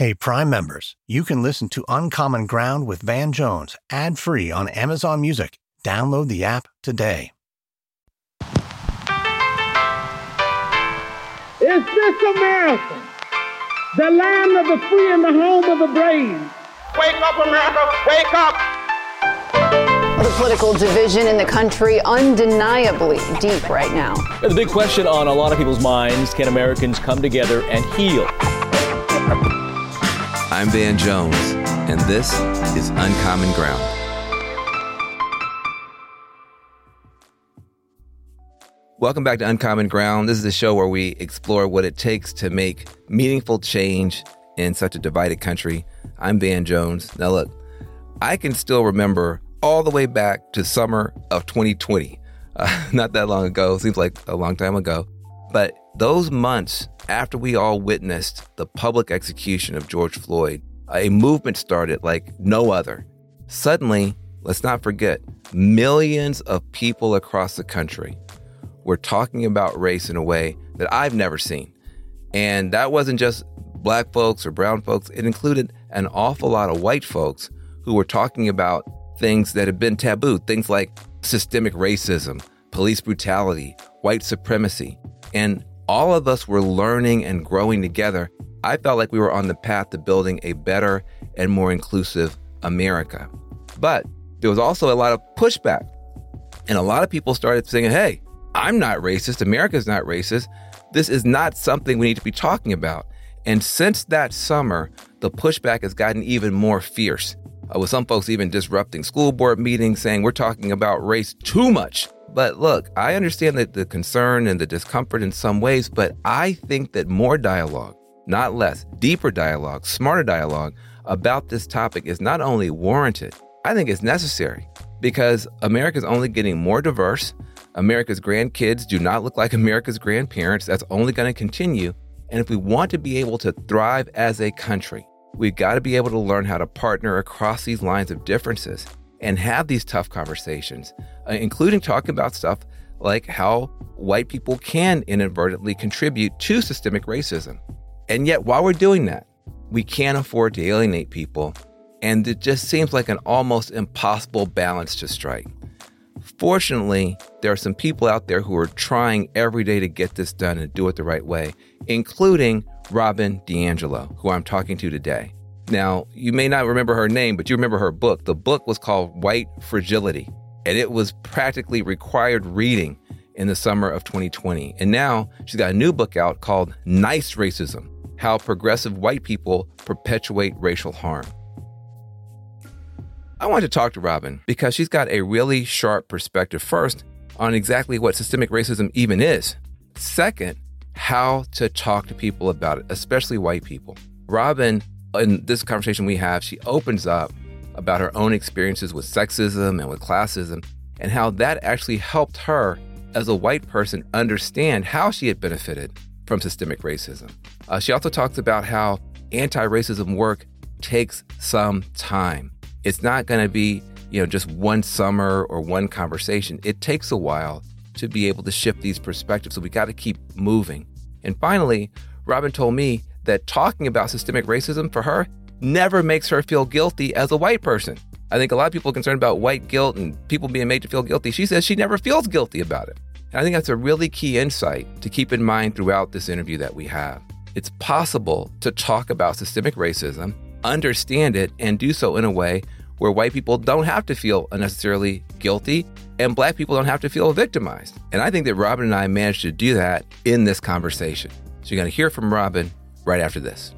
Hey, Prime members, you can listen to Uncommon Ground with Van Jones ad-free on Amazon Music. Download the app today. Is this America, the land of the free and the home of the brave? Wake up, America, wake up! The political division in the country undeniably deep right now. The big question on a lot of people's minds, can Americans come together and heal? I'm Van Jones, and this is Uncommon Ground. Welcome back to Uncommon Ground. This is a show where we explore what it takes to make meaningful change in such a divided country. I'm Van Jones. Now look, I can still remember all the way back to summer of 2020. Not that long ago, seems like a long time ago. But those months after we all witnessed the public execution of George Floyd, a movement started like no other. Suddenly, let's not forget, millions of people across the country were talking about race in a way that I've never seen. And that wasn't just black folks or brown folks. It included an awful lot of white folks who were talking about things that had been taboo, things like systemic racism, police brutality, white supremacy. And all of us were learning and growing together. I felt like we were on the path to building a better and more inclusive America. But there was also a lot of pushback. And a lot of people started saying, hey, I'm not racist. America's not racist. This is not something we need to be talking about. And since that summer, the pushback has gotten even more fierce, with some folks even disrupting school board meetings, saying we're talking about race too much. But look, I understand that the concern and the discomfort in some ways, but I think that more dialogue, not less, deeper dialogue, smarter dialogue about this topic is not only warranted, I think it's necessary, because America's only getting more diverse. America's grandkids do not look like America's grandparents. That's only going to continue. And if we want to be able to thrive as a country, we've got to be able to learn how to partner across these lines of differences and have these tough conversations, including talking about stuff like how white people can inadvertently contribute to systemic racism. And yet, while we're doing that, we can't afford to alienate people. And it just seems like an almost impossible balance to strike. Fortunately, there are some people out there who are trying every day to get this done and do it the right way, including Robin DiAngelo, who I'm talking to today. Now, you may not remember her name, but you remember her book. The book was called White Fragility, and it was practically required reading in the summer of 2020. And now she's got a new book out called Nice Racism: How Progressive White People Perpetuate Racial Harm. I wanted to talk to Robin because she's got a really sharp perspective, first, on exactly what systemic racism even is. Second, how to talk to people about it, especially white people. Robin, in this conversation we have, she opens up about her own experiences with sexism and with classism and how that actually helped her as a white person understand how she had benefited from systemic racism. She also talks about how anti-racism work takes some time. It's not going to be, just one summer or one conversation. It takes a while to be able to shift these perspectives, so we got to keep moving. And finally, Robin told me that talking about systemic racism for her never makes her feel guilty as a white person. I think a lot of people are concerned about white guilt and people being made to feel guilty. She says she never feels guilty about it. And I think that's a really key insight to keep in mind throughout this interview that we have. It's possible to talk about systemic racism, understand it, and do so in a way where white people don't have to feel unnecessarily guilty and black people don't have to feel victimized. And I think that Robin and I managed to do that in this conversation. So you're going to hear from Robin right after this.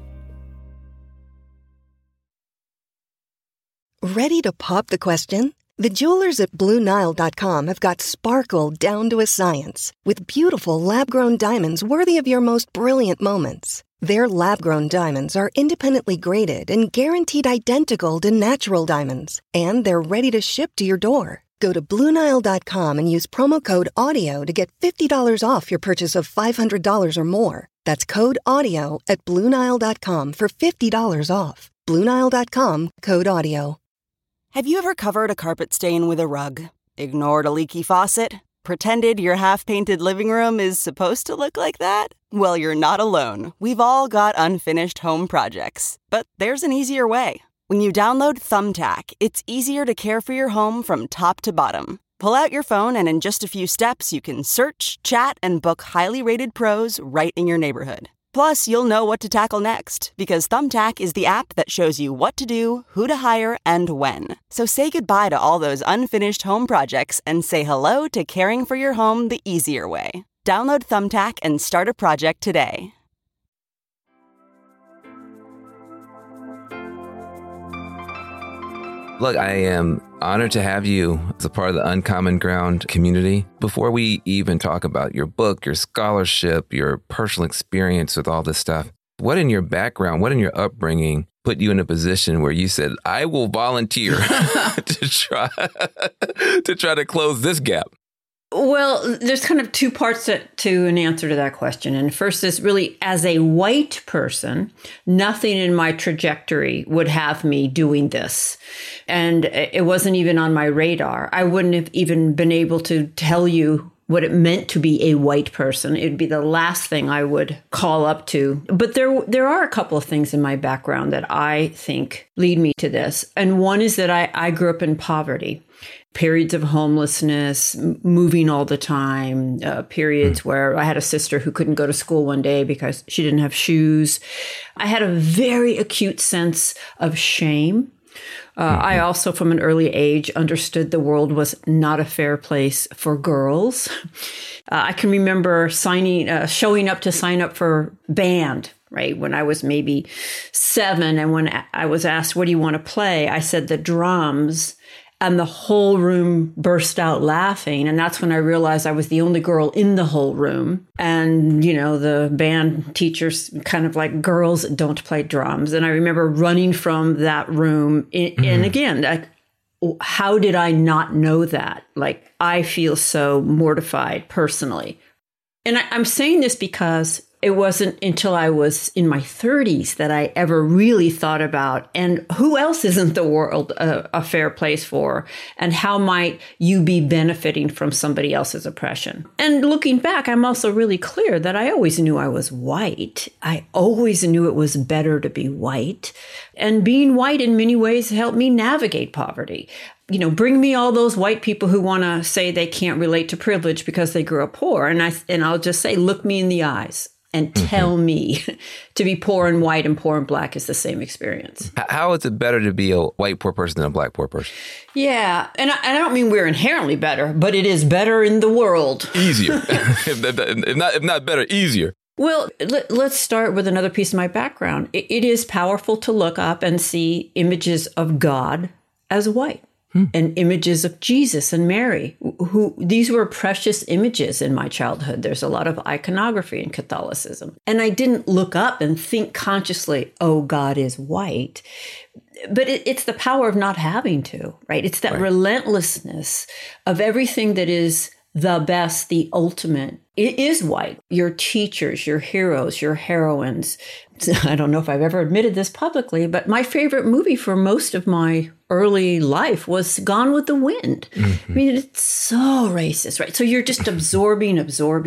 Ready to pop the question? The jewelers at BlueNile.com have got sparkle down to a science with beautiful lab-grown diamonds worthy of your most brilliant moments. Their lab-grown diamonds are independently graded and guaranteed identical to natural diamonds, and they're ready to ship to your door. Go to BlueNile.com and use promo code AUDIO to get $50 off your purchase of $500 or more. That's code AUDIO at BlueNile.com for $50 off. BlueNile.com, code AUDIO. Have you ever covered a carpet stain with a rug? Ignored a leaky faucet? Pretended your half-painted living room is supposed to look like that? Well, you're not alone. We've all got unfinished home projects. But there's an easier way. When you download Thumbtack, it's easier to care for your home from top to bottom. Pull out your phone and in just a few steps, you can search, chat, and book highly rated pros right in your neighborhood. Plus, you'll know what to tackle next, because Thumbtack is the app that shows you what to do, who to hire, and when. So say goodbye to all those unfinished home projects and say hello to caring for your home the easier way. Download Thumbtack and start a project today. Look, I am honored to have you as a part of the Uncommon Ground community. Before we even talk about your book, your scholarship, your personal experience with all this stuff, what in your background, what in your upbringing put you in a position where you said, I will volunteer to try to close this gap? Well, there's kind of two parts to an answer to that question. And first is really, as a white person, nothing in my trajectory would have me doing this. And it wasn't even on my radar. I wouldn't have even been able to tell you what it meant to be a white person. It'd be the last thing I would call up to. But there are a couple of things in my background that I think lead me to this. And one is that I grew up in poverty. Periods of homelessness, moving all the time, periods where I had a sister who couldn't go to school one day because she didn't have shoes. I had a very acute sense of shame. I also, from an early age, understood the world was not a fair place for girls. I can remember showing up to sign up for band, right, when I was maybe 7. And when I was asked, what do you want to play? I said the drums. And the whole room burst out laughing. And that's when I realized I was the only girl in the whole room. And, the band teachers kind of like, girls don't play drums. And I remember running from that room. And again, how did I not know that? Like, I feel so mortified personally. And I'm saying this because it wasn't until I was in my 30s that I ever really thought about, and who else isn't the world a fair place for? And how might you be benefiting from somebody else's oppression? And looking back, I'm also really clear that I always knew I was white. I always knew it was better to be white. And being white in many ways helped me navigate poverty. Bring me all those white people who want to say they can't relate to privilege because they grew up poor. And I'll just say, look me in the eyes. And tell me to be poor and white and poor and black is the same experience. How is it better to be a white poor person than a black poor person? Yeah. And I don't mean we're inherently better, but it is better in the world. Easier. if not better, easier. Well, let's start with another piece of my background. It is powerful to look up and see images of God as white. And images of Jesus and Mary, these were precious images in my childhood. There's a lot of iconography in Catholicism. And I didn't look up and think consciously, oh, God is white. But it's the power of not having to, right? It's that relentlessness of everything that is the best, the ultimate. It is white. Your teachers, your heroes, your heroines. I don't know if I've ever admitted this publicly, but my favorite movie for most of my early life was Gone with the Wind. I mean, it's so racist, right? So you're just absorbing.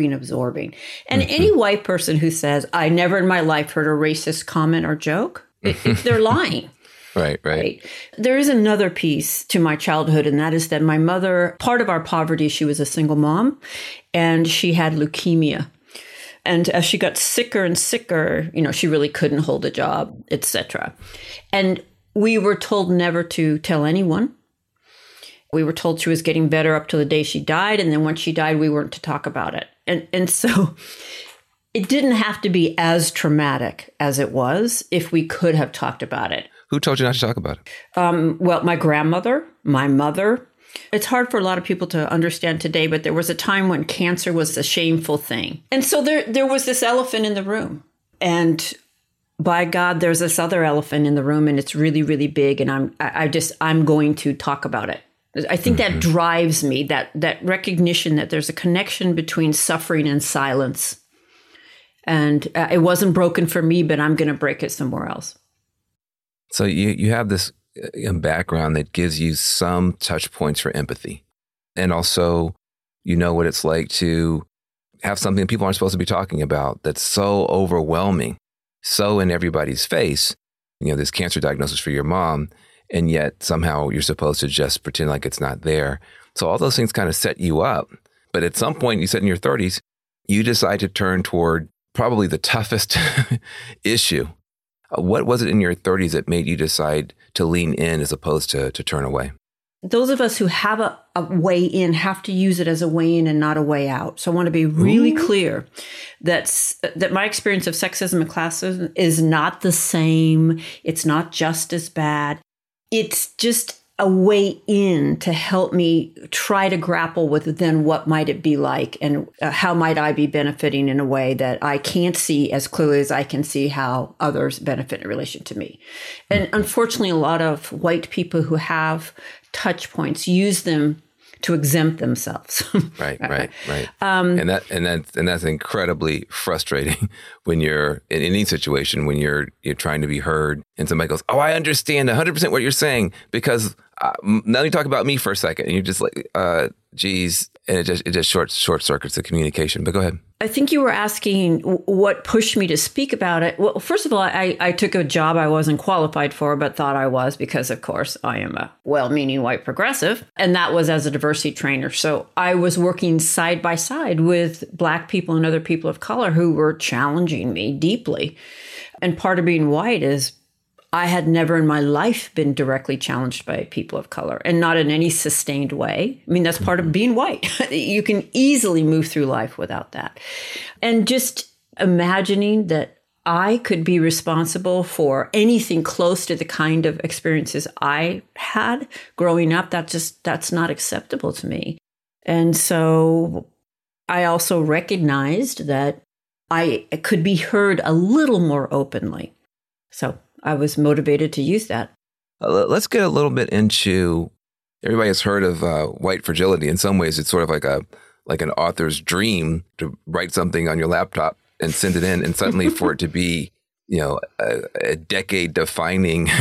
And any white person who says, I never in my life heard a racist comment or joke, they're lying. Right. There is another piece to my childhood, and that is that my mother, part of our poverty, she was a single mom, and she had leukemia. And as she got sicker and sicker, she really couldn't hold a job, etc. And we were told never to tell anyone. We were told she was getting better up to the day she died. And then when she died, we weren't to talk about it. And so it didn't have to be as traumatic as it was if we could have talked about it. Who told you not to talk about it? Well, my grandmother, my mother. It's hard for a lot of people to understand today, but there was a time when cancer was a shameful thing. And so there was this elephant in the room. And by God, there's this other elephant in the room, and it's really, really big. And I'm going to talk about it. I think that drives me, that recognition that there's a connection between suffering and silence. And it wasn't broken for me, but I'm going to break it somewhere else. So you have this background that gives you some touch points for empathy. And also, You know what it's like to have something people aren't supposed to be talking about that's so overwhelming, so in everybody's face. This cancer diagnosis for your mom, and yet somehow you're supposed to just pretend like it's not there. So all those things kind of set you up. But at some point, you said in your 30s, you decide to turn toward probably the toughest issue. What was it in your 30s that made you decide to lean in as opposed to turn away? Those of us who have a way in have to use it as a way in and not a way out. So I want to be really clear that my experience of sexism and classism is not the same. It's not just as bad. It's just a way in to help me try to grapple with then what might it be like and how might I be benefiting in a way that I can't see as clearly as I can see how others benefit in relation to me. And unfortunately, a lot of white people who have touch points use them to exempt themselves. Right. And that's incredibly frustrating when you're in any situation, when you're trying to be heard and somebody goes, "Oh, I understand 100% what you're saying because now you talk about me for a second," and you're just like, geez, and it just short circuits the communication. But go ahead. I think you were asking what pushed me to speak about it. Well, first of all, I took a job I wasn't qualified for, but thought I was because, of course, I am a well-meaning white progressive. And that was as a diversity trainer. So I was working side by side with Black people and other people of color who were challenging me deeply. And part of being white is I had never in my life been directly challenged by people of color, and not in any sustained way. I mean, that's part of being white. You can easily move through life without that. And just imagining that I could be responsible for anything close to the kind of experiences I had growing up, that's not acceptable to me. And so I also recognized that I could be heard a little more openly. So I was motivated to use that. Let's get a little bit into, everybody has heard of white fragility. In some ways, it's sort of like an author's dream to write something on your laptop and send it in, and suddenly for it to be, a decade-defining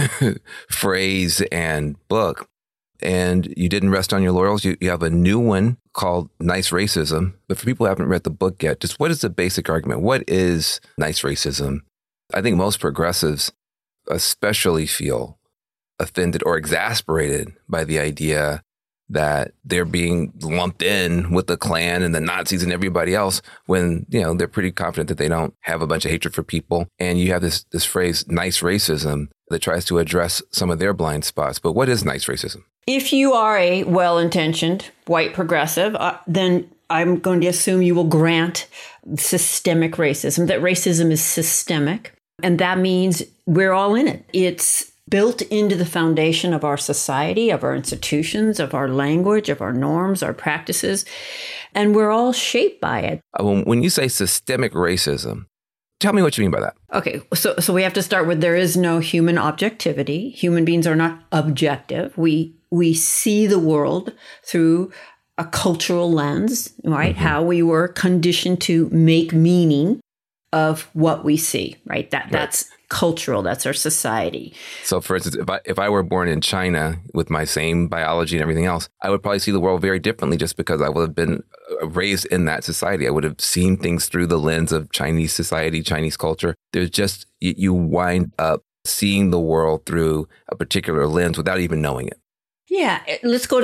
phrase and book. And you didn't rest on your laurels. You have a new one called Nice Racism. But for people who haven't read the book yet, just what is the basic argument? What is nice racism? I think most progressives especially feel offended or exasperated by the idea that they're being lumped in with the Klan and the Nazis and everybody else when, they're pretty confident that they don't have a bunch of hatred for people. And you have this phrase, nice racism, that tries to address some of their blind spots. But what is nice racism? If you are a well-intentioned white progressive, then I'm going to assume you will grant systemic racism, that racism is systemic. And that means we're all in it. It's built into the foundation of our society, of our institutions, of our language, of our norms, our practices, and we're all shaped by it. When you say systemic racism, tell me what you mean by that. Okay, so we have to start with there is no human objectivity. Human beings are not objective. We see the world through a cultural lens, right? Mm-hmm. How we were conditioned to make meaning of what we see, right? That's cultural. That's our society. So, for instance, if I were born in China with my same biology and everything else, I would probably see the world very differently just because I would have been raised in that society. I would have seen things through the lens of Chinese society, Chinese culture. There's just, you wind up seeing the world through a particular lens without even knowing it. Yeah. Let's go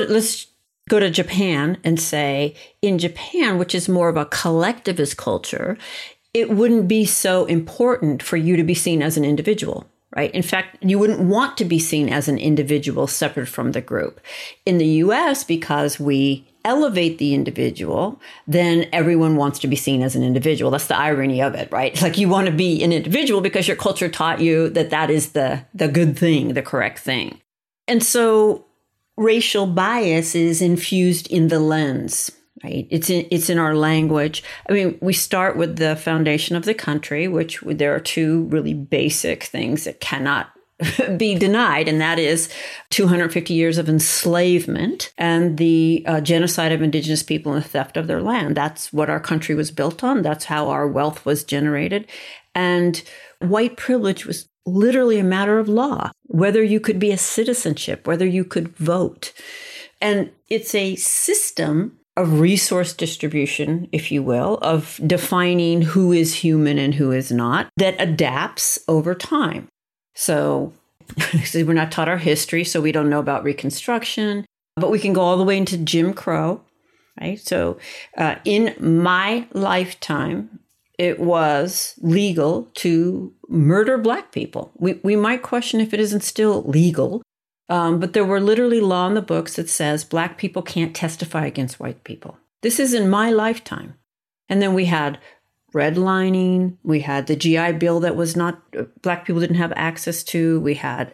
to Japan and say, in Japan, which is more of a collectivist culture, it wouldn't be so important for you to be seen as an individual, right? In fact, you wouldn't want to be seen as an individual separate from the group. In the US, because we elevate the individual, then everyone wants to be seen as an individual. That's the irony of it, right? It's like you want to be an individual because your culture taught you that is the good thing, the correct thing. And so racial bias is infused in the lens. Right. It's in our language. I mean, we start with the foundation of the country, which there are two really basic things that cannot be denied, and that is 250 years of enslavement and the genocide of indigenous people and the theft of their land. That's what our country was built on. That's how our wealth was generated. And white privilege was literally a matter of law, whether you could be a citizenship, whether you could vote. And it's a system of resource distribution, if you will, of defining who is human and who is not, that adapts over time. So we're not taught our history, so we don't know about Reconstruction, but we can go all the way into Jim Crow, right? So in my lifetime, it was legal to murder Black people. We might question if it isn't still legal, but there were literally law in the books that says Black people can't testify against white people. This is in my lifetime. And then we had redlining. We had the GI Bill that was not, Black people didn't have access to. We had,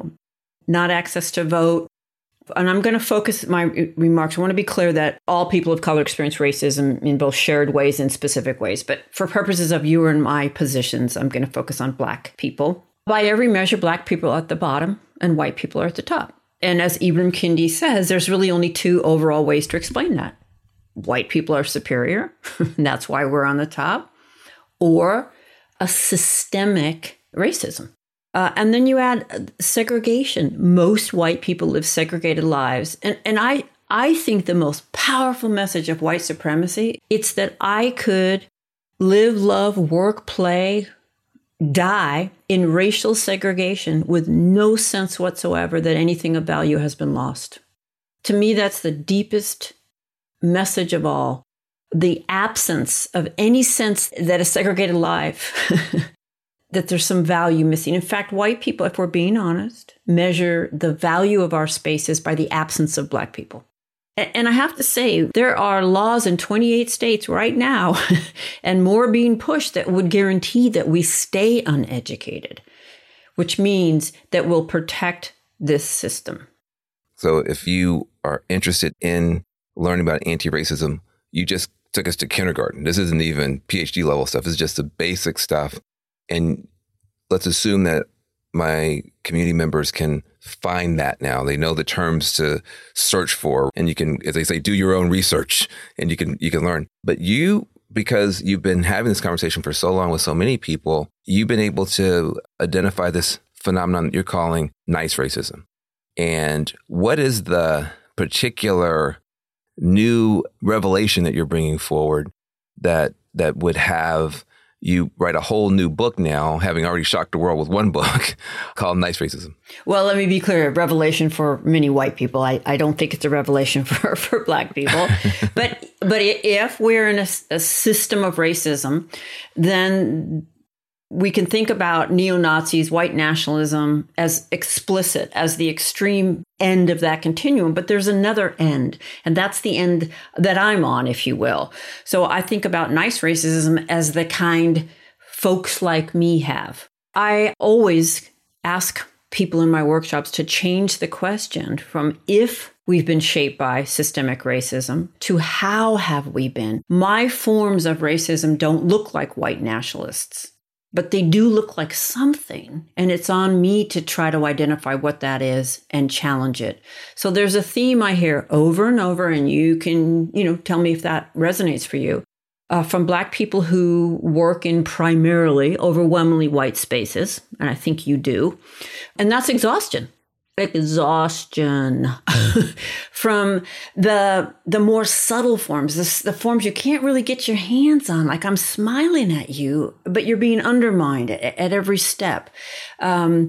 not access to vote. And I'm going to focus my remarks. I want to be clear that all people of color experience racism in both shared ways and specific ways. But for purposes of you and my positions, I'm going to focus on Black people. By every measure, Black people are at the bottom and white people are at the top. And as Ibram Kendi says, there's really only two overall ways to explain that. White people are superior, and that's why we're on the top, or a systemic racism. And then you add segregation. Most white people live segregated lives. And I think the most powerful message of white supremacy, it's that I could live, love, work, play, die in racial segregation with no sense whatsoever that anything of value has been lost. To me, that's the deepest message of all. The absence of any sense that a segregated life, that there's some value missing. In fact, white people, if we're being honest, measure the value of our spaces by the absence of Black people. And I have to say, there are laws in 28 states right now, and more being pushed, that would guarantee that we stay uneducated, which means that we'll protect this system. So if you are interested in learning about anti-racism, you just took us to kindergarten. This isn't even PhD level stuff. This is just the basic stuff. And let's assume that my community members can find that now. They know the terms to search for, and you can, as they say, do your own research, and you can learn. But you, because you've been having this conversation for so long with so many people, you've been able to identify this phenomenon that you're calling nice racism. And what is the particular new revelation that you're bringing forward that would have you write a whole new book now, having already shocked the world with one book called Nice Racism? Well, let me be clear. Revelation for many white people. I don't think it's a revelation for Black people. but if we're in a system of racism, then we can think about neo-Nazis, white nationalism as explicit, as the extreme end of that continuum. But there's another end, and that's the end that I'm on, if you will. So I think about nice racism as the kind folks like me have. I always ask people in my workshops to change the question from if we've been shaped by systemic racism to how have we been. My forms of racism don't look like white nationalists, but they do look like something. And it's on me to try to identify what that is and challenge it. So there's a theme I hear over and over, and you can, tell me if that resonates for you, from Black people who work in primarily overwhelmingly white spaces. And I think you do. And that's exhaustion. From the more subtle forms, the forms you can't really get your hands on, like I'm smiling at you, but you're being undermined at every step. And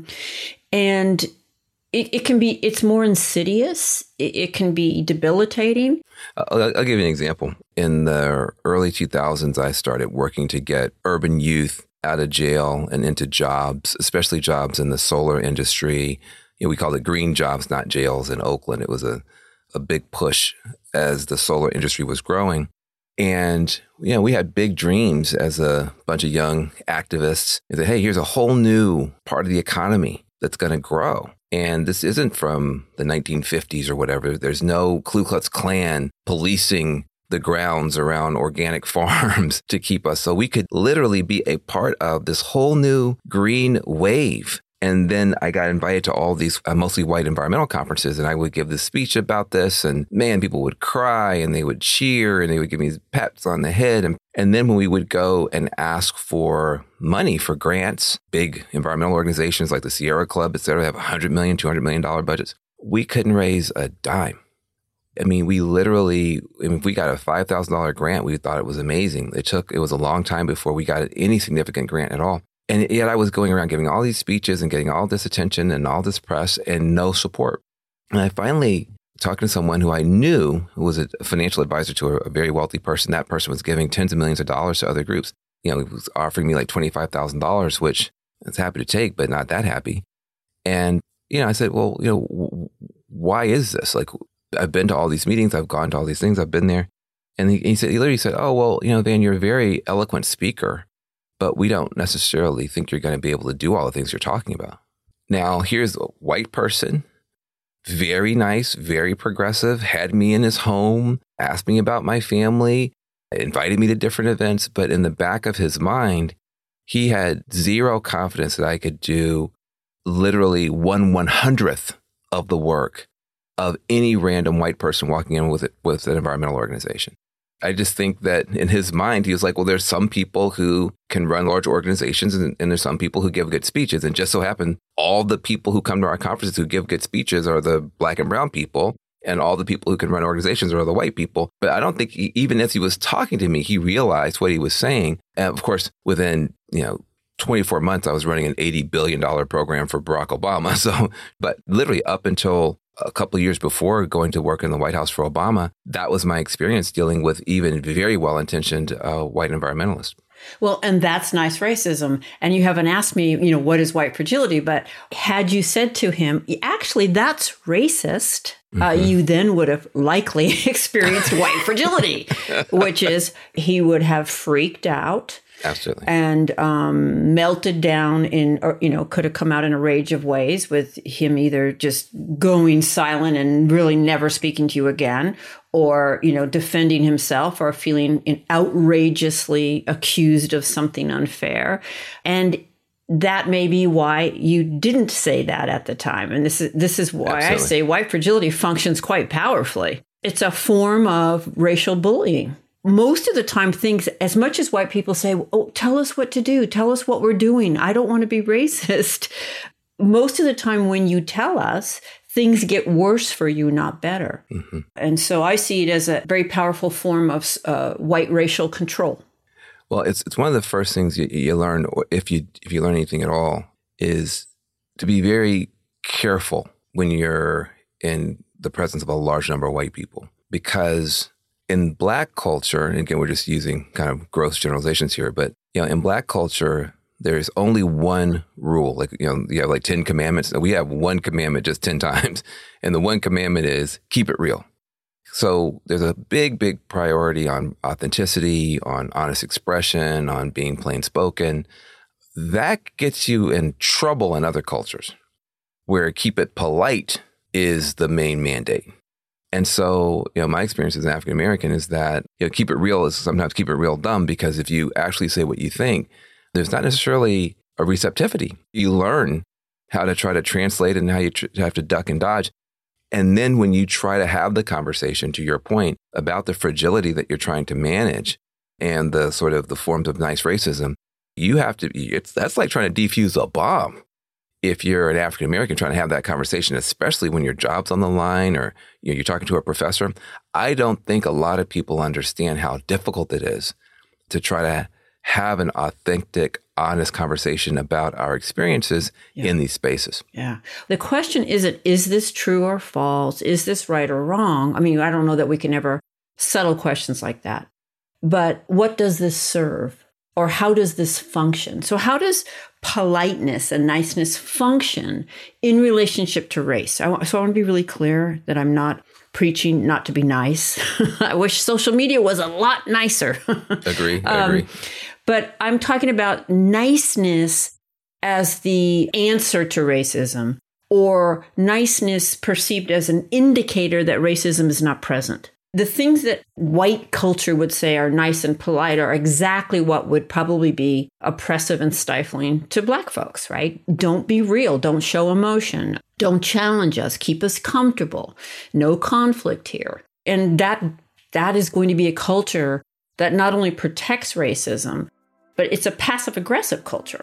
it's more insidious. It can be debilitating. I'll give you an example. In the early 2000s, I started working to get urban youth out of jail and into jobs, especially jobs in the solar industry. We called it green jobs, not jails, in Oakland. It was a big push as the solar industry was growing. And, we had big dreams as a bunch of young activists. We said, hey, here's a whole new part of the economy that's going to grow. And this isn't from the 1950s or whatever. There's no Ku Klux Klan policing the grounds around organic farms to keep us. So we could literally be a part of this whole new green wave. And then I got invited to all these mostly white environmental conferences, and I would give this speech about this. And man, people would cry and they would cheer and they would give me pats on the head. And then when we would go and ask for money for grants, big environmental organizations like the Sierra Club, et cetera, have $100 million, $200 million budgets, we couldn't raise a dime I mean, we literally, if we got a $5,000 grant, we thought it was amazing. It was a long time before we got any significant grant at all. And yet I was going around giving all these speeches and getting all this attention and all this press and no support. And I finally talked to someone who I knew who was a financial advisor to a very wealthy person. That person was giving tens of millions of dollars to other groups. He was offering me like $25,000, which I was happy to take, but not that happy. And, I said, well, why is this? Like, I've been to all these meetings. I've gone to all these things. I've been there. And he literally said, oh, well, Van, you're a very eloquent speaker, but we don't necessarily think you're going to be able to do all the things you're talking about. Now, here's a white person, very nice, very progressive, had me in his home, asked me about my family, invited me to different events. But in the back of his mind, he had zero confidence that I could do literally 1/100th of the work of any random white person walking in with an environmental organization. I just think that in his mind, he was like, well, there's some people who can run large organizations and there's some people who give good speeches. And just so happen, all the people who come to our conferences who give good speeches are the Black and brown people. And all the people who can run organizations are the white people. But I don't think even as he was talking to me, he realized what he was saying. And of course, within, 24 months, I was running an $80 billion program for Barack Obama. So, but literally up until a couple of years before going to work in the White House for Obama, that was my experience dealing with even very well-intentioned white environmentalists. Well, and that's nice racism. And you haven't asked me, what is white fragility? But had you said to him, actually, that's racist, you then would have likely experienced white fragility, which is he would have freaked out. Absolutely. And melted down could have come out in a rage of ways with him either just going silent and really never speaking to you again, or, defending himself or feeling outrageously accused of something unfair. And that may be why you didn't say that at the time. And this is why Absolutely. I say white fragility functions quite powerfully. It's a form of racial bullying. Most of the time, things, as much as white people say, oh, tell us what to do, tell us what we're doing, I don't want to be racist. Most of the time when you tell us, things get worse for you, not better. Mm-hmm. And so I see it as a very powerful form of white racial control. Well, it's one of the first things you learn, or if you learn anything at all, is to be very careful when you're in the presence of a large number of white people. Because in Black culture, and again, we're just using kind of gross generalizations here, but in Black culture, there's only one rule. Like, you have like 10 commandments. We have one commandment just 10 times. And the one commandment is keep it real. So there's a big, big priority on authenticity, on honest expression, on being plain spoken. That gets you in trouble in other cultures where keep it polite is the main mandate. And so, my experience as an African American is that, keep it real is sometimes keep it real dumb, because if you actually say what you think, there's not necessarily a receptivity. You learn how to try to translate and how you have to duck and dodge. And then when you try to have the conversation, to your point, about the fragility that you're trying to manage and the sort of the forms of nice racism, you have to, that's like trying to defuse a bomb. If you're an African American trying to have that conversation, especially when your job's on the line or you're talking to a professor, I don't think a lot of people understand how difficult it is to try to have an authentic, honest conversation about our experiences in these spaces. Yeah. The question isn't, is this true or false? Is this right or wrong? I mean, I don't know that we can ever settle questions like that. But what does this serve? Or how does this function? So how does politeness and niceness function in relationship to race? So I want to be really clear that I'm not preaching not to be nice. I wish social media was a lot nicer. Agree. But I'm talking about niceness as the answer to racism, or niceness perceived as an indicator that racism is not present. The things that white culture would say are nice and polite are exactly what would probably be oppressive and stifling to Black folks, right? Don't be real. Don't show emotion. Don't challenge us. Keep us comfortable. No conflict here. And that is going to be a culture that not only protects racism, but it's a passive-aggressive culture.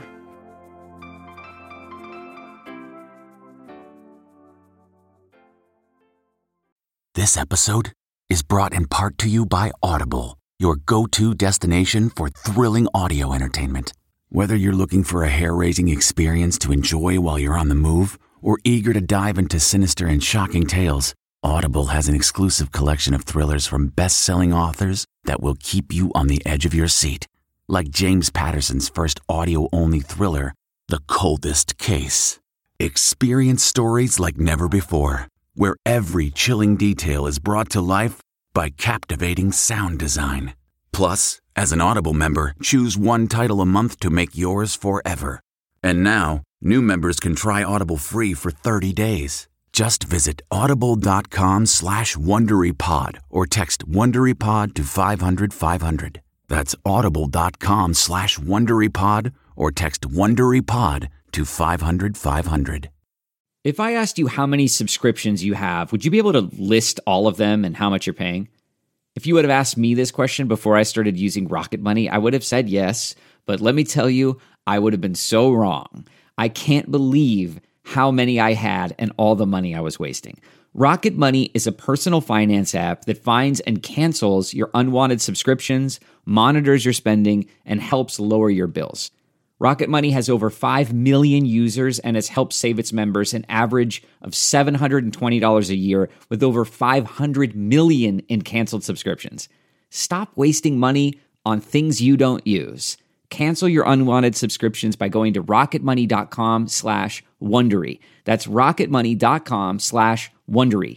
This episode is brought in part to you by Audible, your go-to destination for thrilling audio entertainment. Whether you're looking for a hair-raising experience to enjoy while you're on the move or eager to dive into sinister and shocking tales, Audible has an exclusive collection of thrillers from best-selling authors that will keep you on the edge of your seat. Like James Patterson's first audio-only thriller, The Coldest Case. Experience stories like never before, where every chilling detail is brought to life by captivating sound design. Plus, as an Audible member, choose one title a month to make yours forever. And now, new members can try Audible free for 30 days. Just visit audible.com/WonderyPod or text WonderyPod to 500-500. That's audible.com/WonderyPod or text WonderyPod to 500-500. If I asked you how many subscriptions you have, would you be able to list all of them and how much you're paying? If you would have asked me this question before I started using Rocket Money, I would have said yes, but let me tell you, I would have been so wrong. I can't believe how many I had and all the money I was wasting. Rocket Money is a personal finance app that finds and cancels your unwanted subscriptions, monitors your spending, and helps lower your bills. Rocket Money has over 5 million users and has helped save its members an average of $720 a year with over 500 million in canceled subscriptions. Stop wasting money on things you don't use. Cancel your unwanted subscriptions by going to rocketmoney.com/Wondery. That's rocketmoney.com/Wondery.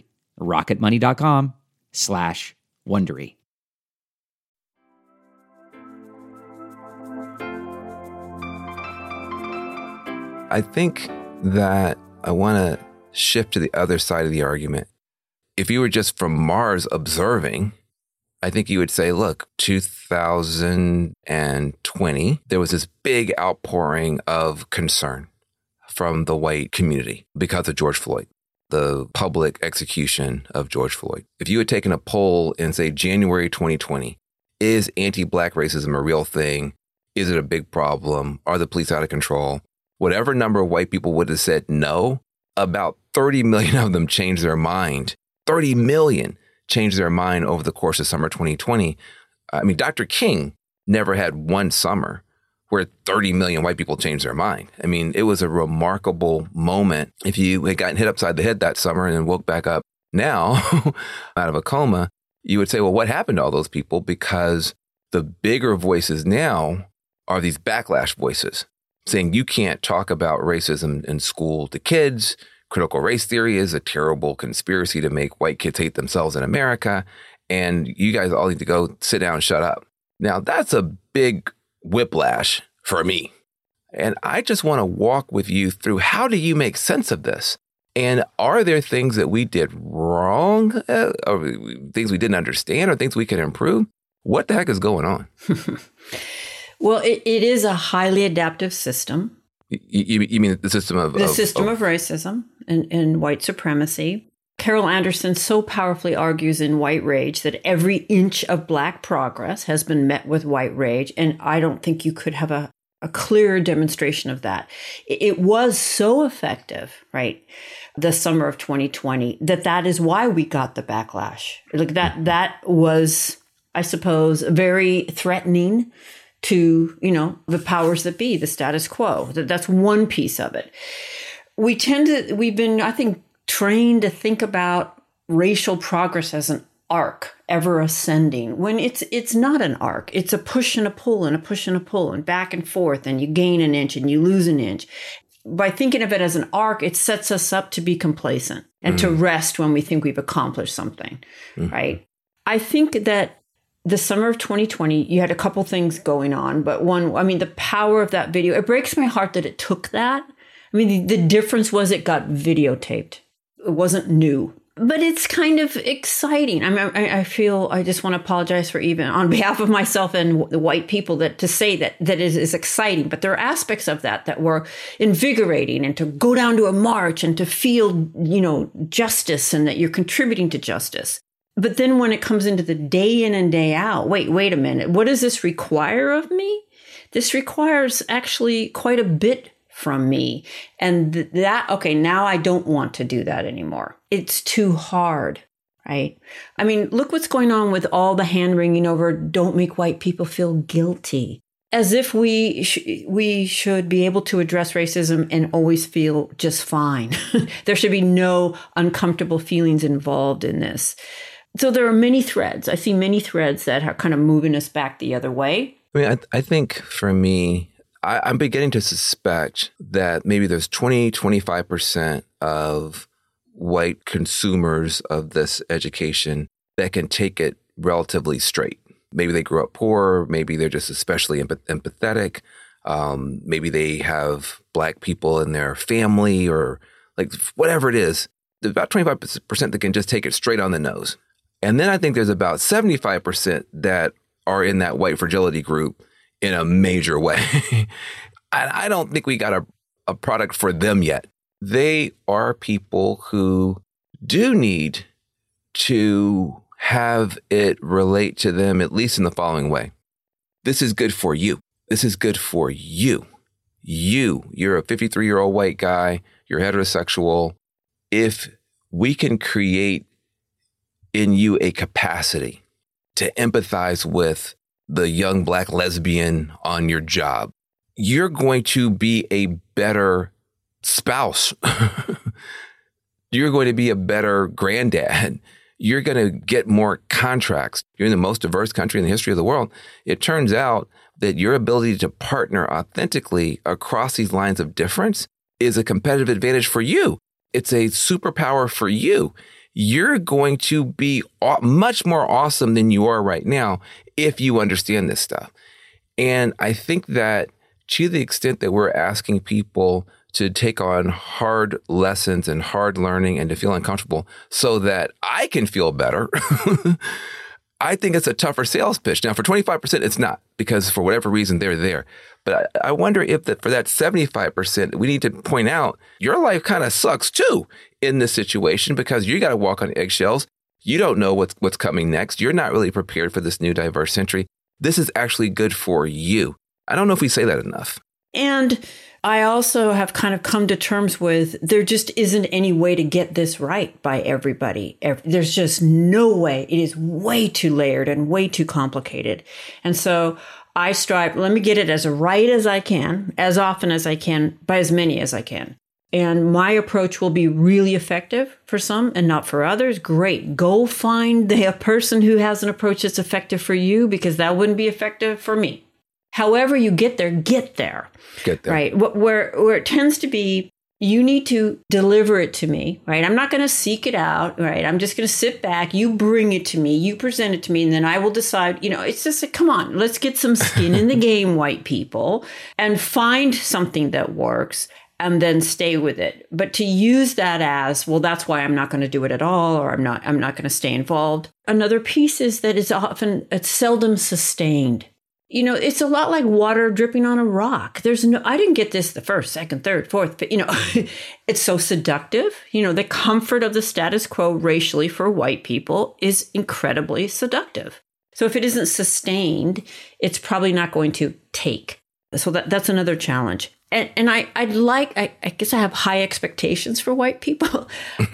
rocketmoney.com/Wondery. I think that I want to shift to the other side of the argument. If you were just from Mars observing, I think you would say, look, 2020, there was this big outpouring of concern from the white community because of George Floyd, the public execution of George Floyd. If you had taken a poll in, say, January 2020, is anti-Black racism a real thing? Is it a big problem? Are the police out of control? Whatever number of white people would have said no, about 30 million of them changed their mind. 30 million changed their mind over the course of summer 2020. I mean, Dr. King never had one summer where 30 million white people changed their mind. I mean, it was a remarkable moment. If you had gotten hit upside the head that summer and then woke back up now out of a coma, you would say, well, what happened to all those people? Because the bigger voices now are these backlash voices saying you can't talk about racism in school to kids. Critical race theory is a terrible conspiracy to make white kids hate themselves in America. And you guys all need to go sit down and shut up. Now, that's a big whiplash for me. And I just want to walk with you through, how do you make sense of this? And are there things that we did wrong, or things we didn't understand, or things we can improve? What the heck is going on? Well, it is a highly adaptive system. You mean the system of... of racism and white supremacy. Carol Anderson so powerfully argues in White Rage that every inch of Black progress has been met with white rage. And I don't think you could have a clearer demonstration of that. It was so effective, right, the summer of 2020, that is why we got the backlash. Like that was, I suppose, very threatening to, the powers that be, the status quo. That's one piece of it. We've been, I think, trained to think about racial progress as an arc, ever ascending, when it's not an arc. It's a push and a pull and a push and a pull and back and forth, and you gain an inch and you lose an inch. By thinking of it as an arc, it sets us up to be complacent and to rest when we think we've accomplished something, right? I think that the summer of 2020, you had a couple things going on, but one, the power of that video, it breaks my heart that it took that. The difference was it got videotaped. It wasn't new, but it's kind of exciting. I feel, I just want to apologize for, even on behalf of myself and the white people, to say that it is exciting, but there are aspects of that were invigorating, and to go down to a march and to feel, justice, and that you're contributing to justice. But then when it comes into the day in and day out, wait a minute, what does this require of me? This requires actually quite a bit from me. And now I don't want to do that anymore. It's too hard. right? I mean, look what's going on with all the hand-wringing over don't make white people feel guilty. As if we should be able to address racism and always feel just fine. There should be no uncomfortable feelings involved in this. So there are many threads. I see many threads that are kind of moving us back the other way. I mean, I think for me, I'm beginning to suspect that maybe there's 20-25% of white consumers of this education that can take it relatively straight. Maybe they grew up poor. Maybe they're just especially empathetic. Maybe they have Black people in their family or like whatever it is. There's about 25% that can just take it straight on the nose. And then I think there's about 75% that are in that white fragility group in a major way. I don't think we got a product for them yet. They are people who do need to have it relate to them, at least in the following way. This is good for you. This is good for you. You're a 53-year-old white guy. You're heterosexual. If we can create in you a capacity to empathize with the young Black lesbian on your job, you're going to be a better spouse. You're going to be a better granddad. You're going to get more contracts. You're in the most diverse country in the history of the world. It turns out that your ability to partner authentically across these lines of difference is a competitive advantage for you. It's a superpower for you. You're going to be much more awesome than you are right now if you understand this stuff. And I think that to the extent that we're asking people to take on hard lessons and hard learning and to feel uncomfortable so that I can feel better, I think it's a tougher sales pitch. Now, for 25%, it's not, because for whatever reason, they're there. But I wonder if for that 75%, we need to point out your life kind of sucks too in this situation, because you got to walk on eggshells. You don't know what's coming next. You're not really prepared for this new diverse century. This is actually good for you. I don't know if we say that enough. And I also have kind of come to terms with there just isn't any way to get this right by everybody. There's just no way. It is way too layered and way too complicated. And so I strive, let me get it as right as I can, as often as I can, by as many as I can. And my approach will be really effective for some and not for others. Great. Go find a person who has an approach that's effective for you, because that wouldn't be effective for me. However you get there, get there. Get there. Right. Where it tends to be, you need to deliver it to me, right? I'm not going to seek it out, right? I'm just going to sit back. You bring it to me. You present it to me, and then I will decide, it's just like, come on, let's get some skin in the game, white people, and find something that works and then stay with it. But to use that as, well, that's why I'm not going to do it at all, or I'm not going to stay involved. Another piece is that it's seldom sustained. It's a lot like water dripping on a rock. I didn't get this the first, second, third, fourth, but, it's so seductive. The comfort of the status quo racially for white people is incredibly seductive. So if it isn't sustained, it's probably not going to take. So that's another challenge. And I guess I have high expectations for white people.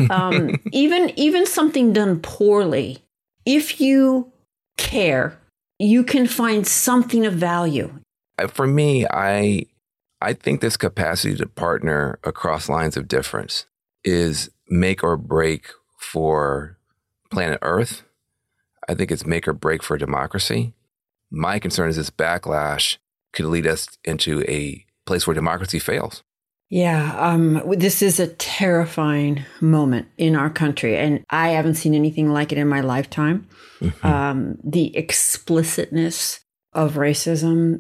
Even something done poorly, if you care, you can find something of value. For me, I think this capacity to partner across lines of difference is make or break for planet Earth. I think it's make or break for democracy. My concern is this backlash could lead us into a place where democracy fails. Yeah, this is a terrifying moment in our country, and I haven't seen anything like it in my lifetime. Mm-hmm. The explicitness of racism,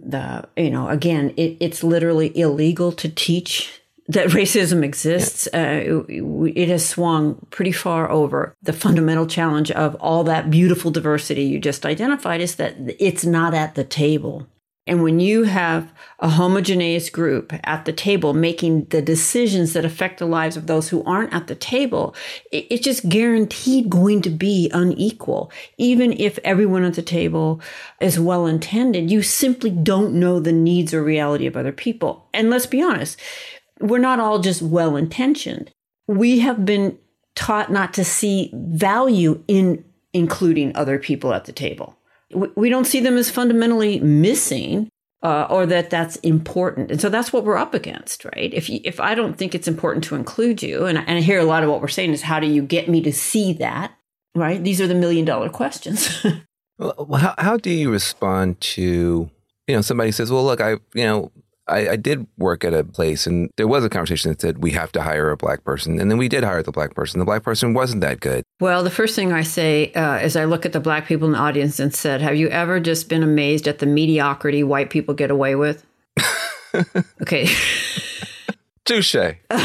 it's literally illegal to teach that racism exists. It has swung pretty far over. The fundamental challenge of all that beautiful diversity you just identified is that it's not at the table. And when you have a homogeneous group at the table making the decisions that affect the lives of those who aren't at the table, it's just guaranteed going to be unequal. Even if everyone at the table is well-intended, you simply don't know the needs or reality of other people. And let's be honest, we're not all just well-intentioned. We have been taught not to see value in including other people at the table. We don't see them as fundamentally missing or that that's important. And so that's what we're up against, right? If I don't think it's important to include you, and I hear a lot of what we're saying is, how do you get me to see that, right? These are the $1 million questions. Well, how do you respond to, somebody says, well, look, I did work at a place and there was a conversation that said we have to hire a Black person. And then we did hire the Black person. The Black person wasn't that good. Well, the first thing I say is I look at the Black people in the audience and said, have you ever just been amazed at the mediocrity white people get away with? Okay. Touche.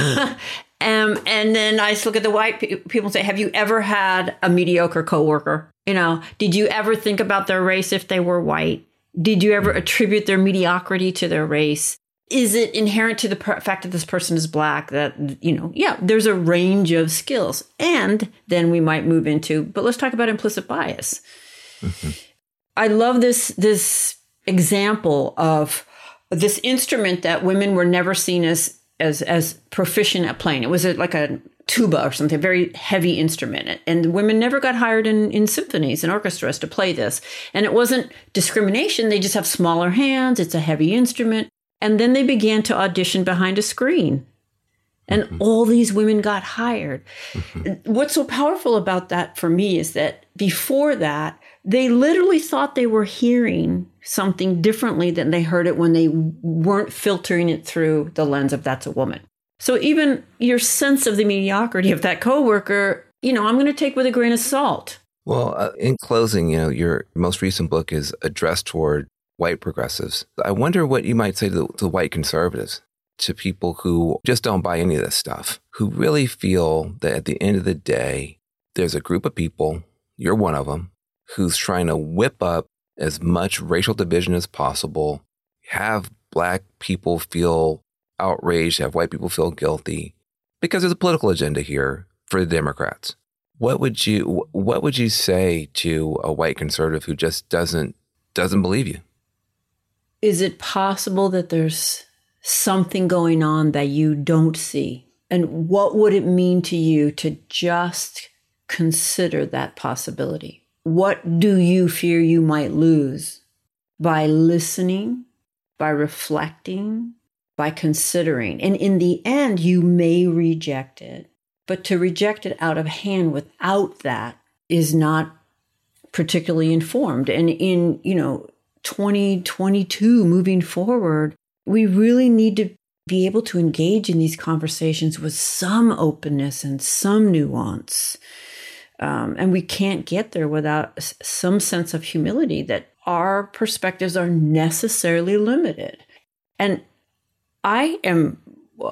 And then I look at the white people and say, have you ever had a mediocre coworker? Did you ever think about their race if they were white? Did you ever attribute their mediocrity to their race? Is it inherent to the fact that this person is Black that, there's a range of skills. And then we might move into, but let's talk about implicit bias. Mm-hmm. I love this example of this instrument that women were never seen as proficient at playing. It was like a tuba or something, a very heavy instrument. And women never got hired in symphonies and orchestras to play this. And it wasn't discrimination. They just have smaller hands. It's a heavy instrument. And then they began to audition behind a screen. And all these women got hired. What's so powerful about that for me is that before that, they literally thought they were hearing something differently than they heard it when they weren't filtering it through the lens of that's a woman. So even your sense of the mediocrity of that coworker, I'm going to take with a grain of salt. Well, in closing, your most recent book is addressed toward white progressives. I wonder what you might say to white conservatives, to people who just don't buy any of this stuff, who really feel that at the end of the day, there's a group of people, you're one of them, who's trying to whip up as much racial division as possible, have Black people feel outraged, have white people feel guilty, because there's a political agenda here for the Democrats. What would you say to a white conservative who just doesn't believe you? Is it possible that there's something going on that you don't see? And what would it mean to you to just consider that possibility? What do you fear you might lose by listening, by reflecting, by considering? And in the end, you may reject it. But to reject it out of hand without that is not particularly informed. And in, 2022, moving forward, we really need to be able to engage in these conversations with some openness and some nuance. And we can't get there without some sense of humility that our perspectives are necessarily limited. And I am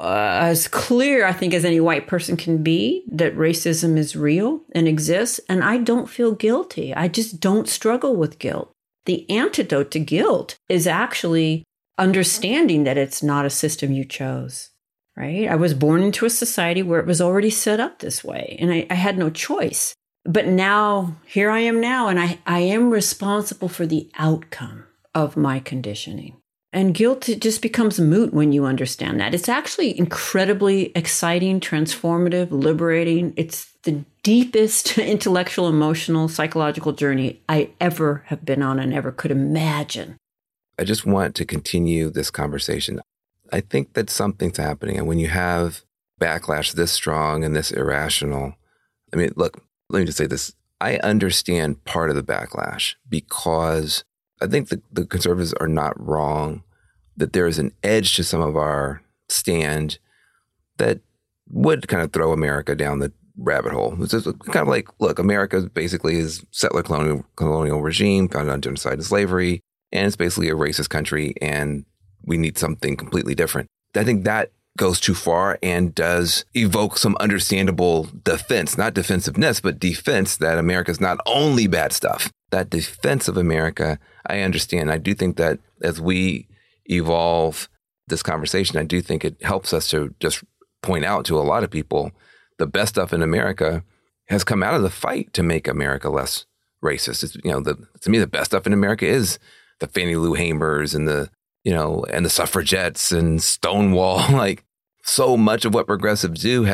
as clear, I think, as any white person can be that racism is real and exists. And I don't feel guilty. I just don't struggle with guilt. The antidote to guilt is actually understanding that it's not a system you chose, right? I was born into a society where it was already set up this way, and I had no choice. But now, here I am now, and I am responsible for the outcome of my conditioning. And guilt just becomes moot when you understand that. It's actually incredibly exciting, transformative, liberating. It's the deepest intellectual, emotional, psychological journey I ever have been on and ever could imagine. I just want to continue this conversation. I think that something's happening. And when you have backlash this strong and this irrational, look, let me just say this. I understand part of the backlash because I think the conservatives are not wrong, that there is an edge to some of our stand that would kind of throw America down the rabbit hole. It's just kind of like, look, America basically is settler colonial regime founded on genocide and slavery, and it's basically a racist country, and we need something completely different. I think that goes too far and does evoke some understandable defense, not defensiveness, but defense that America is not only bad stuff. That defense of America, I understand. I do think that as we evolve this conversation, I do think it helps us to just point out to a lot of people the best stuff in America has come out of the fight to make America less racist. It's, to me, the best stuff in America is the Fannie Lou Hamers and the suffragettes and Stonewall. Like, so much of what progressives do has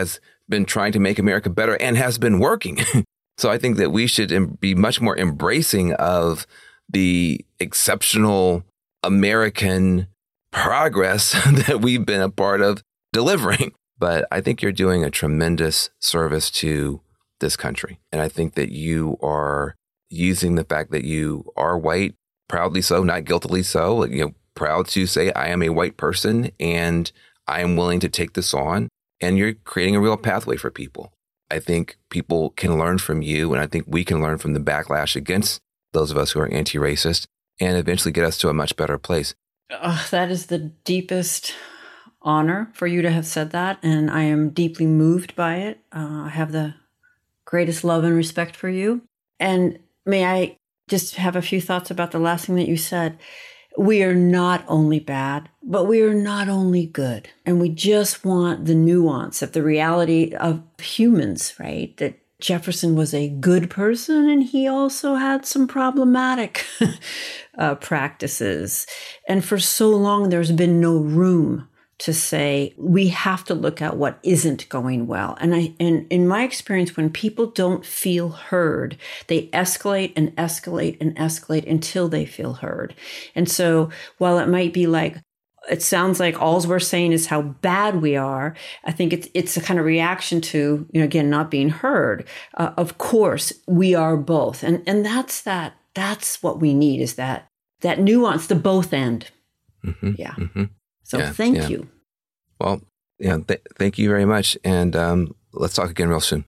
been trying to make America better and has been working. So I think that we should be much more embracing of the exceptional American progress that we've been a part of delivering. But I think you're doing a tremendous service to this country. And I think that you are using the fact that you are white, proudly so, not guiltily so, proud to say, I am a white person and I am willing to take this on. And you're creating a real pathway for people. I think people can learn from you, and I think we can learn from the backlash against those of us who are anti-racist and eventually get us to a much better place. That is the deepest honor for you to have said that, and I am deeply moved by it. I have the greatest love and respect for you. And may I just have a few thoughts about the last thing that you said? We are not only bad, but we are not only good. And we just want the nuance of the reality of humans, right? That Jefferson was a good person and he also had some problematic practices. And for so long, there's been no room to say, we have to look at what isn't going well. And in my experience, when people don't feel heard, they escalate and escalate and escalate until they feel heard. And so while it might be like, it sounds like all we're saying is how bad we are, I think it's a kind of reaction to, again, not being heard. Of course, we are both. And that's what we need, is that nuance, the both end. Mm-hmm, yeah. Mm-hmm. So thank you. Well, thank you very much. And let's talk again real soon.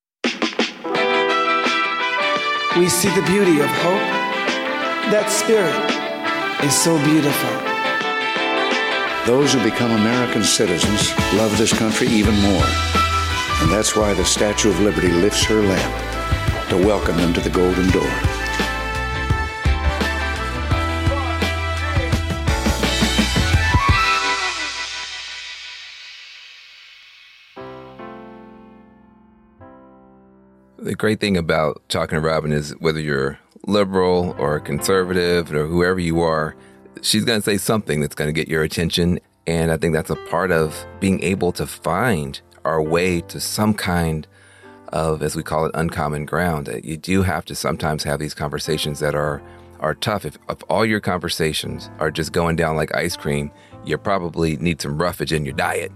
We see the beauty of hope. That spirit is so beautiful. Those who become American citizens love this country even more. And that's why the Statue of Liberty lifts her lamp to welcome them to the Golden Door. The great thing about talking to Robin is whether you're liberal or conservative or whoever you are, she's going to say something that's going to get your attention. And I think that's a part of being able to find our way to some kind of, as we call it, uncommon ground. You do have to sometimes have these conversations that are tough. If all your conversations are just going down like ice cream, you probably need some roughage in your diet.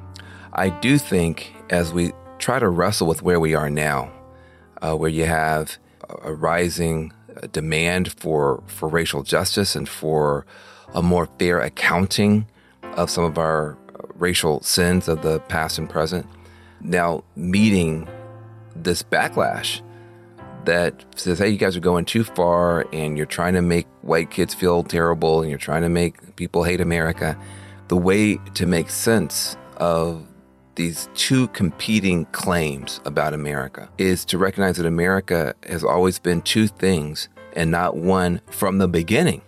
I do think as we try to wrestle with where we are now, where you have a rising demand for racial justice and for a more fair accounting of some of our racial sins of the past and present. Now, meeting this backlash that says, hey, you guys are going too far and you're trying to make white kids feel terrible and you're trying to make people hate America. The way to make sense of these two competing claims about America is to recognize that America has always been two things and not one from the beginning.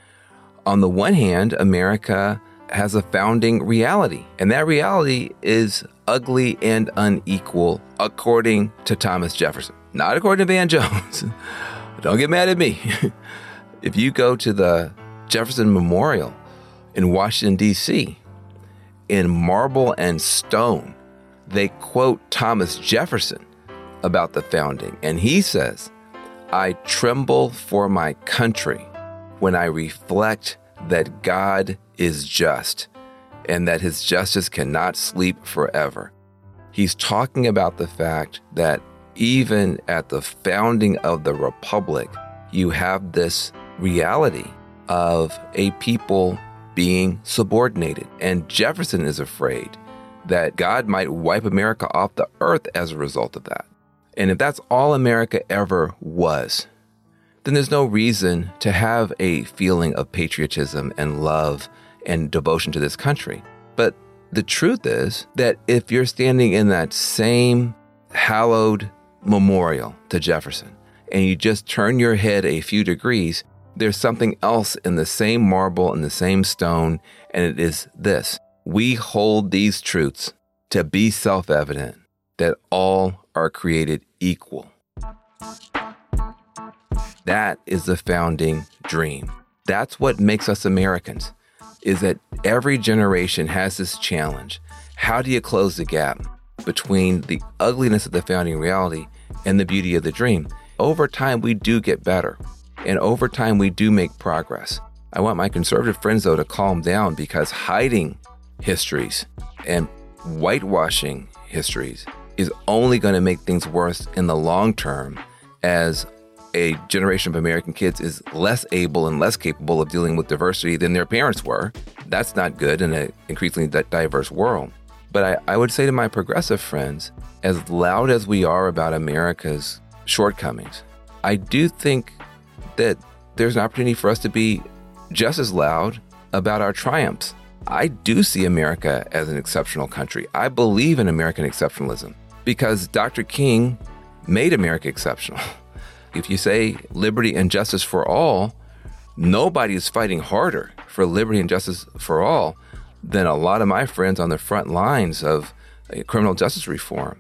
On the one hand, America has a founding reality, and that reality is ugly and unequal, according to Thomas Jefferson, not according to Van Jones. Don't get mad at me. If you go to the Jefferson Memorial in Washington, D.C., in marble and stone, they quote Thomas Jefferson about the founding. And he says, I tremble for my country when I reflect that God is just and that his justice cannot sleep forever. He's talking about the fact that even at the founding of the Republic, you have this reality of a people being subordinated. And Jefferson is afraid that God might wipe America off the earth as a result of that. And if that's all America ever was, then there's no reason to have a feeling of patriotism and love and devotion to this country. But the truth is that if you're standing in that same hallowed memorial to Jefferson and you just turn your head a few degrees, there's something else in the same marble and the same stone, and it is this. We hold these truths to be self-evident, that all are created equal. That is the founding dream. That's what makes us Americans, is that every generation has this challenge. How do you close the gap? between the ugliness of the founding reality and the beauty of the dream. Over time, we do get better. And over time, we do make progress. I want my conservative friends, though, to calm down, because hiding histories and whitewashing histories is only going to make things worse in the long term, as a generation of American kids is less able and less capable of dealing with diversity than their parents were. That's not good in an increasingly diverse world. But I would say to my progressive friends, as loud as we are about America's shortcomings, I do think that there's an opportunity for us to be just as loud about our triumphs. I do see America as an exceptional country. I believe in American exceptionalism because Dr. King made America exceptional. If you say liberty and justice for all, nobody is fighting harder for liberty and justice for all than a lot of my friends on the front lines of criminal justice reform.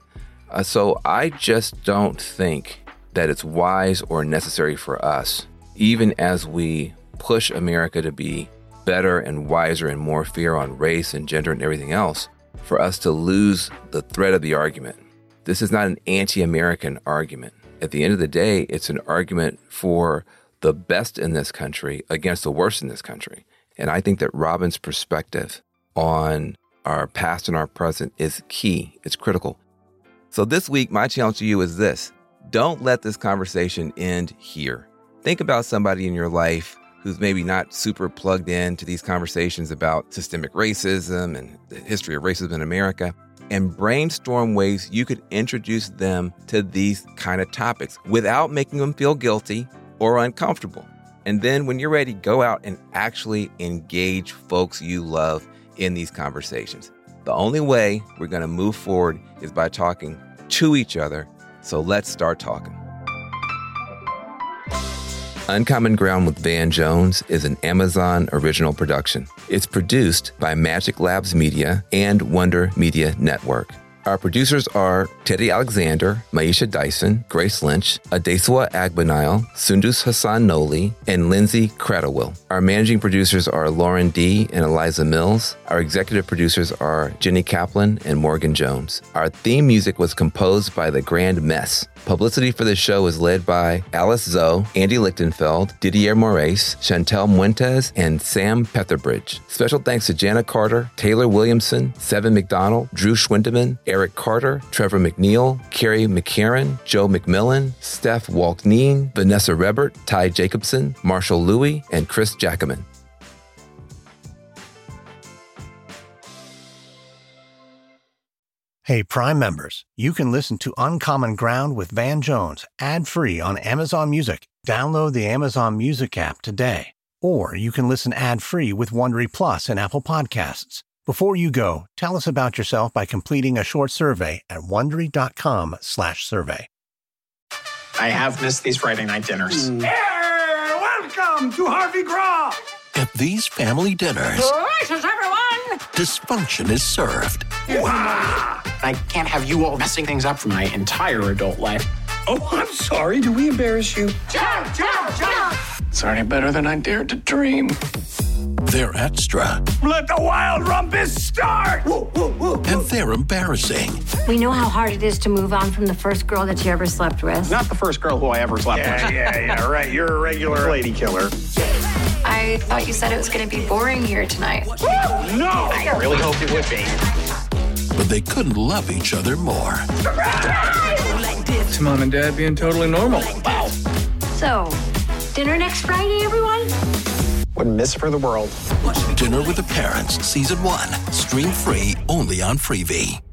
So I just don't think that it's wise or necessary for us, even as we push America to be better and wiser and more fair on race and gender and everything else, for us to lose the thread of the argument. This is not an anti-American argument. At the end of the day, it's an argument for the best in this country against the worst in this country. And I think that Robin's perspective on our past and our present is key. It's critical. So this week, my challenge to you is this. Don't let this conversation end here. Think about somebody in your life who's maybe not super plugged into these conversations about systemic racism and the history of racism in America, and brainstorm ways you could introduce them to these kind of topics without making them feel guilty or uncomfortable. And then when you're ready, go out and actually engage folks you love in these conversations. The only way we're going to move forward is by talking to each other. So let's start talking. Uncommon Ground with Van Jones is an Amazon original production. It's produced by Magic Labs Media and Wonder Media Network. Our producers are Teddy Alexander, Maisha Dyson, Grace Lynch, Adesua Agbanile, Sundus Hassan Noli, and Lindsay Cradlewill. Our managing producers are Lauren D. and Eliza Mills. Our executive producers are Jenny Kaplan and Morgan Jones. Our theme music was composed by The Grand Mess. Publicity for this show is led by Alice Zoe, Andy Lichtenfeld, Didier Moraes, Chantel Muentes, and Sam Petherbridge. Special thanks to Jana Carter, Taylor Williamson, Seven McDonald, Drew Schwindeman, Eric Carter, Trevor McNeil, Carrie McCarran, Joe McMillan, Steph Walkneen, Vanessa Rebert, Ty Jacobson, Marshall Louie, and Chris Jackaman. Hey, Prime members, you can listen to Uncommon Ground with Van Jones ad-free on Amazon Music. Download the Amazon Music app today. Or you can listen ad-free with Wondery Plus and Apple Podcasts. Before you go, tell us about yourself by completing a short survey at Wondery.com/survey. I have missed these Friday night dinners. Welcome to Harvey Graw. At these family dinners, Gracious, everyone! dysfunction is served. Wow. I can't have you all messing things up for my entire adult life. Oh, I'm sorry. Do we embarrass you? Jump, jump, jump! It's already better than I dared to dream. They're extra. Let the wild rumpus start! Woo, woo, woo, woo. And they're embarrassing. We know how hard it is to move on from the first girl that you ever slept with. Not the first girl who I ever slept with. Yeah, right. You're a regular lady killer. I thought you said it was going to be boring here tonight. No! I really hoped it would be. But they couldn't love each other more. It's Mom and Dad being totally normal. Wow. So, dinner next Friday, everyone? Wouldn't miss it for the world. Dinner with the Parents, Season 1. Stream free only on Freevee.